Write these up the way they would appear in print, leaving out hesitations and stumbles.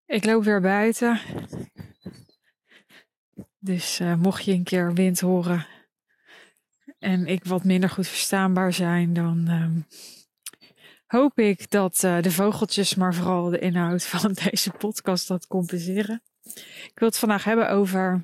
Ik loop weer buiten. Dus mocht je een keer wind horen en ik wat minder goed verstaanbaar zijn, dan hoop ik dat de vogeltjes, maar vooral de inhoud van deze podcast dat compenseren. Ik wil het vandaag hebben over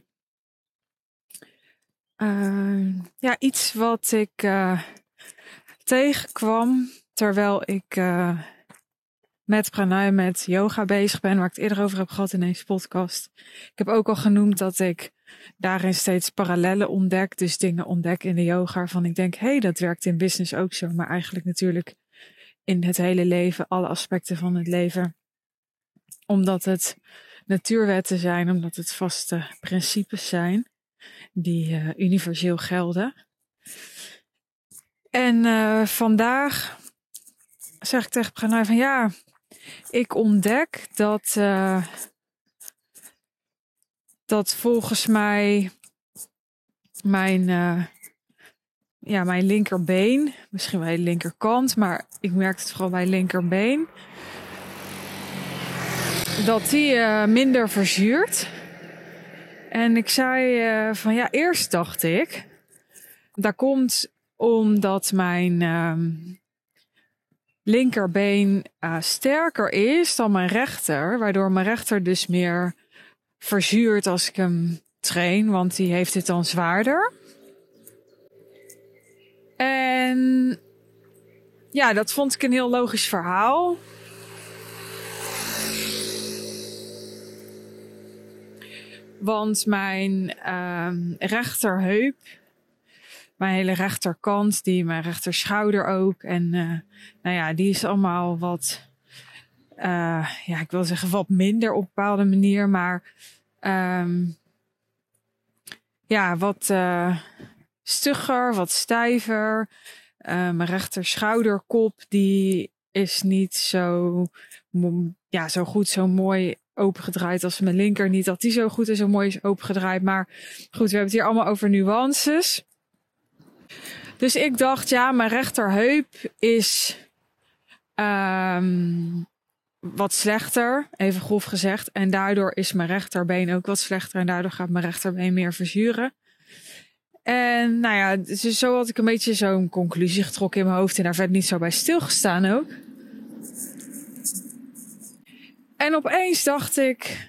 iets wat ik tegenkwam terwijl ik met pranay, met yoga bezig ben, waar ik het eerder over heb gehad in deze podcast. Ik heb ook al genoemd dat ik daarin steeds parallellen ontdek, dus dingen ontdek in de yoga waarvan ik denk, hé, dat werkt in business ook zo, maar eigenlijk natuurlijk in het hele leven, alle aspecten van het leven. Omdat het natuurwetten zijn, omdat het vaste principes zijn die universeel gelden. En vandaag zeg ik tegen pranay van ja, ik ontdek dat volgens mij mijn linkerbeen, misschien wel de linkerkant, maar ik merk het vooral bij linkerbeen, dat die minder verzuurt. En ik zei van ja, eerst dacht ik, dat komt omdat mijn linkerbeen sterker is dan mijn rechter, waardoor mijn rechter dus meer verzuurt als ik hem train, want die heeft het dan zwaarder. En ja, dat vond ik een heel logisch verhaal. Want mijn rechterheup, mijn hele rechterkant, mijn rechterschouder ook. En die is allemaal wat, ik wil zeggen wat minder op een bepaalde manier. Maar wat stugger, wat stijver. Mijn rechterschouderkop, die is niet zo goed, zo mooi opengedraaid als mijn linker. Niet dat die zo goed en zo mooi is opengedraaid. Maar goed, we hebben het hier allemaal over nuances. Dus ik dacht, ja, mijn rechterheup is wat slechter, even grof gezegd. En daardoor is mijn rechterbeen ook wat slechter. En daardoor gaat mijn rechterbeen meer verzuren. En dus zo had ik een beetje zo'n conclusie getrokken in mijn hoofd. En daar verder niet zo bij stilgestaan ook. En opeens dacht ik,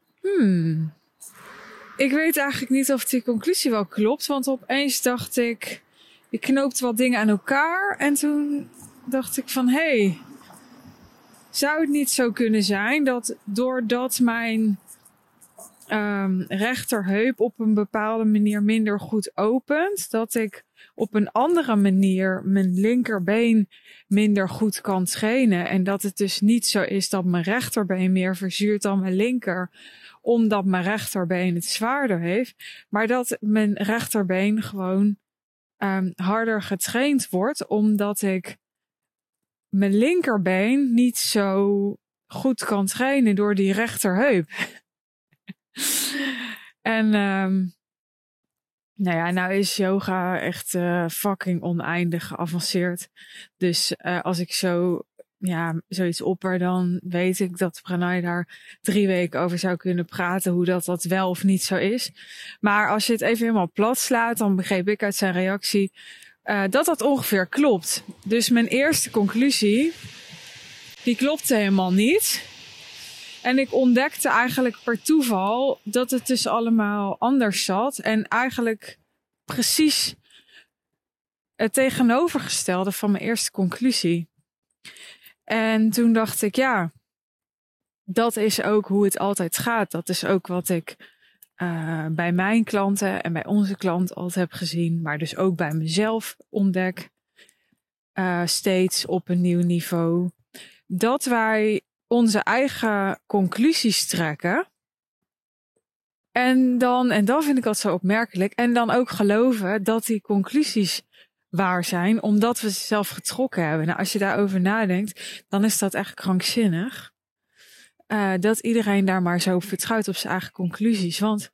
ik weet eigenlijk niet of die conclusie wel klopt. Want opeens dacht ik knoopte wat dingen aan elkaar. En toen dacht ik van, hé, zou het niet zo kunnen zijn dat doordat mijn rechterheup op een bepaalde manier minder goed opent, dat ik op een andere manier mijn linkerbeen minder goed kan trainen. En dat het dus niet zo is dat mijn rechterbeen meer verzuurt dan mijn linker, omdat mijn rechterbeen het zwaarder heeft. Maar dat mijn rechterbeen gewoon harder getraind wordt, omdat ik mijn linkerbeen niet zo goed kan trainen door die rechterheup. En nou is yoga echt fucking oneindig geavanceerd. Dus als ik zoiets opper, dan weet ik dat pranay daar 3 weken over zou kunnen praten, hoe dat wel of niet zo is. Maar als je het even helemaal plat slaat, dan begreep ik uit zijn reactie dat ongeveer klopt. Dus mijn eerste conclusie, die klopte helemaal niet. En ik ontdekte eigenlijk per toeval dat het dus allemaal anders zat. En eigenlijk precies het tegenovergestelde van mijn eerste conclusie. En toen dacht ik, ja, dat is ook hoe het altijd gaat. Dat is ook wat ik bij mijn klanten en bij onze klant altijd heb gezien. Maar dus ook bij mezelf ontdek. Steeds op een nieuw niveau. Dat wij onze eigen conclusies trekken. En dan vind ik dat zo opmerkelijk. En dan ook geloven dat die conclusies waar zijn, omdat we ze zelf getrokken hebben. Nou, als je daarover nadenkt, dan is dat echt krankzinnig. Dat iedereen daar maar zo vertrouwt op zijn eigen conclusies. Want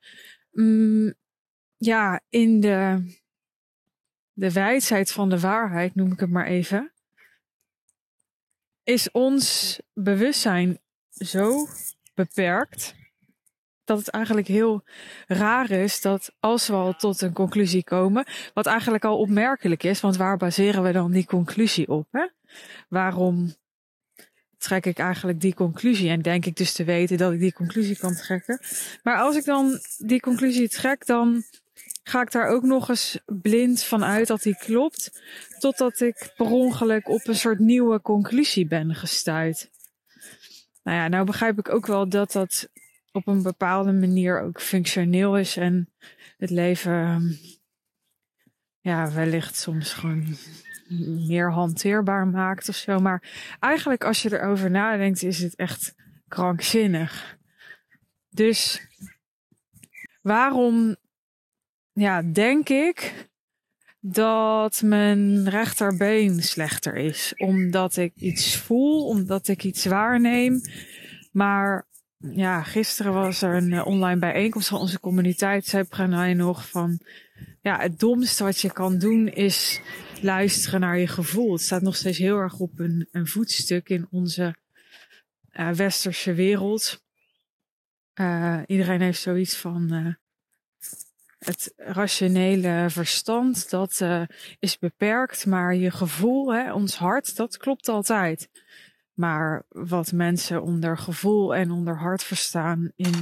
in de wijsheid van de waarheid, noem ik het maar even, is ons bewustzijn zo beperkt. Dat het eigenlijk heel raar is dat als we al tot een conclusie komen, wat eigenlijk al opmerkelijk is, want waar baseren we dan die conclusie op? Hè? Waarom trek ik eigenlijk die conclusie? En denk ik dus te weten dat ik die conclusie kan trekken. Maar als ik dan die conclusie trek, dan ga ik daar ook nog eens blind van uit dat die klopt, totdat ik per ongeluk op een soort nieuwe conclusie ben gestuit. Nou ja, nou begrijp ik ook wel dat dat op een bepaalde manier ook functioneel is en het leven wellicht soms gewoon meer hanteerbaar maakt of zo. Maar eigenlijk als je erover nadenkt is het echt krankzinnig. Dus waarom denk ik dat mijn rechterbeen slechter is? Omdat ik iets voel, omdat ik iets waarneem. Maar gisteren was er een online bijeenkomst van onze communiteit. Zei Pranay nog van, het domste wat je kan doen is luisteren naar je gevoel. Het staat nog steeds heel erg op een voetstuk in onze westerse wereld. Iedereen heeft zoiets van het rationele verstand, dat is beperkt. Maar je gevoel, ons hart, dat klopt altijd. Maar wat mensen onder gevoel en onder hart verstaan in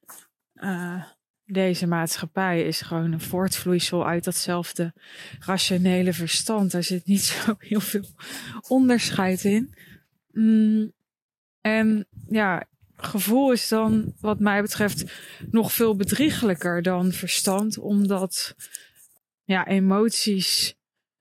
deze maatschappij is gewoon een voortvloeisel uit datzelfde rationele verstand. Daar zit niet zo heel veel onderscheid in. En gevoel is dan wat mij betreft nog veel bedriegelijker dan verstand. Omdat emoties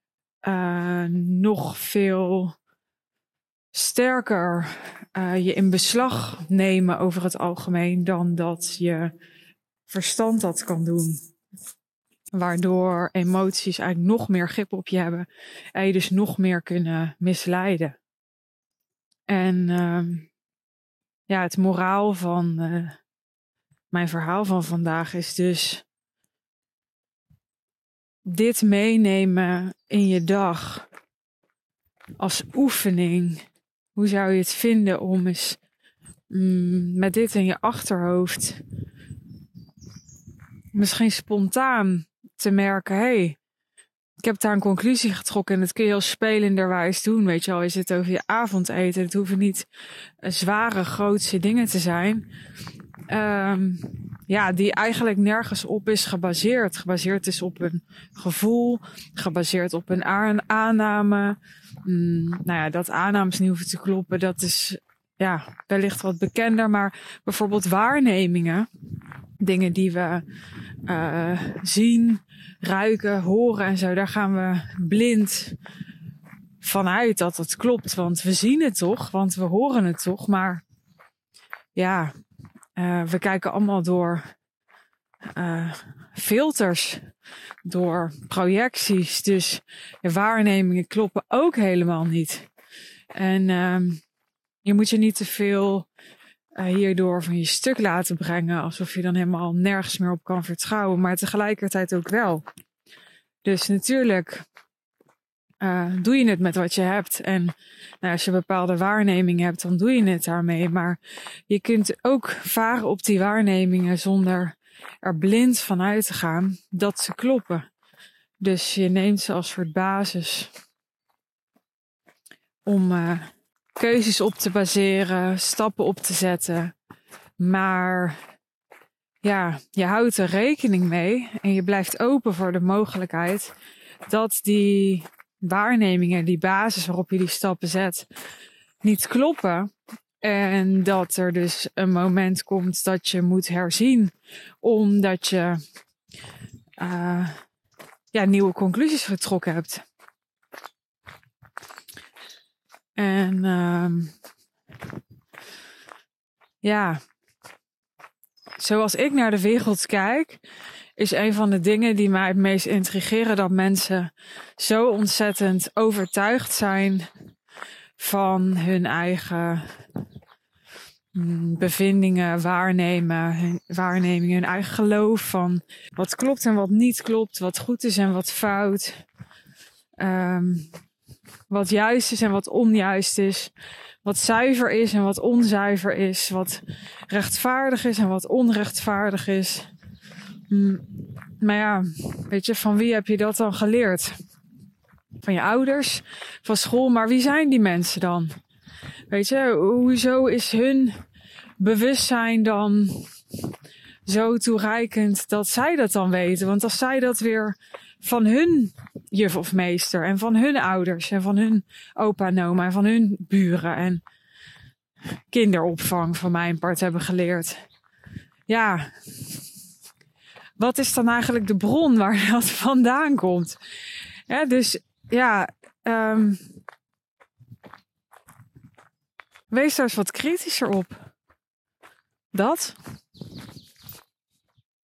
nog veel sterker je in beslag nemen over het algemeen dan dat je verstand dat kan doen. Waardoor emoties eigenlijk nog meer grip op je hebben en je dus nog meer kunnen misleiden. En het moraal van mijn verhaal van vandaag is dus dit meenemen in je dag als oefening. Hoe zou je het vinden om eens met dit in je achterhoofd misschien spontaan te merken, ik heb daar een conclusie getrokken en dat kun je heel spelenderwijs doen. Weet je al, is het over je avondeten. Het hoeven niet zware, grootse dingen te zijn. Die eigenlijk nergens op is gebaseerd. Gebaseerd is op een gevoel, gebaseerd op een aanname. Dat aannames niet hoeven te kloppen, dat is wellicht wat bekender. Maar bijvoorbeeld waarnemingen, dingen die we zien, ruiken, horen en zo, daar gaan we blind vanuit dat het klopt. Want we zien het toch, want we horen het toch. Maar we kijken allemaal door filters, door projecties. Dus de waarnemingen kloppen ook helemaal niet. En je moet je niet te veel hierdoor van je stuk laten brengen, alsof je dan helemaal nergens meer op kan vertrouwen, maar tegelijkertijd ook wel. Dus natuurlijk doe je het met wat je hebt. En als je bepaalde waarnemingen hebt, dan doe je het daarmee. Maar je kunt ook varen op die waarnemingen zonder er blind van uit te gaan dat ze kloppen. Dus je neemt ze als soort basis om keuzes op te baseren, stappen op te zetten. Maar je houdt er rekening mee en je blijft open voor de mogelijkheid dat die waarnemingen, die basis waarop je die stappen zet, niet kloppen. En dat er dus een moment komt dat je moet herzien, omdat je nieuwe conclusies getrokken hebt. En zoals ik naar de wereld kijk, is een van de dingen die mij het meest intrigeren dat mensen zo ontzettend overtuigd zijn van hun eigen bevindingen, waarnemingen, hun eigen geloof van wat klopt en wat niet klopt, wat goed is en wat fout, wat juist is en wat onjuist is, wat zuiver is en wat onzuiver is. Wat rechtvaardig is en wat onrechtvaardig is. Maar ja, weet je, van wie heb je dat dan geleerd? Van je ouders, van school, maar wie zijn die mensen dan? Weet je, hoezo is hun bewustzijn dan zo toereikend dat zij dat dan weten? Want als zij dat weer van hun juf of meester en van hun ouders en van hun opa en oma en van hun buren en kinderopvang van mijn part hebben geleerd. Ja, wat is dan eigenlijk de bron waar dat vandaan komt? Ja, dus ja, wees daar eens wat kritischer op. Dat.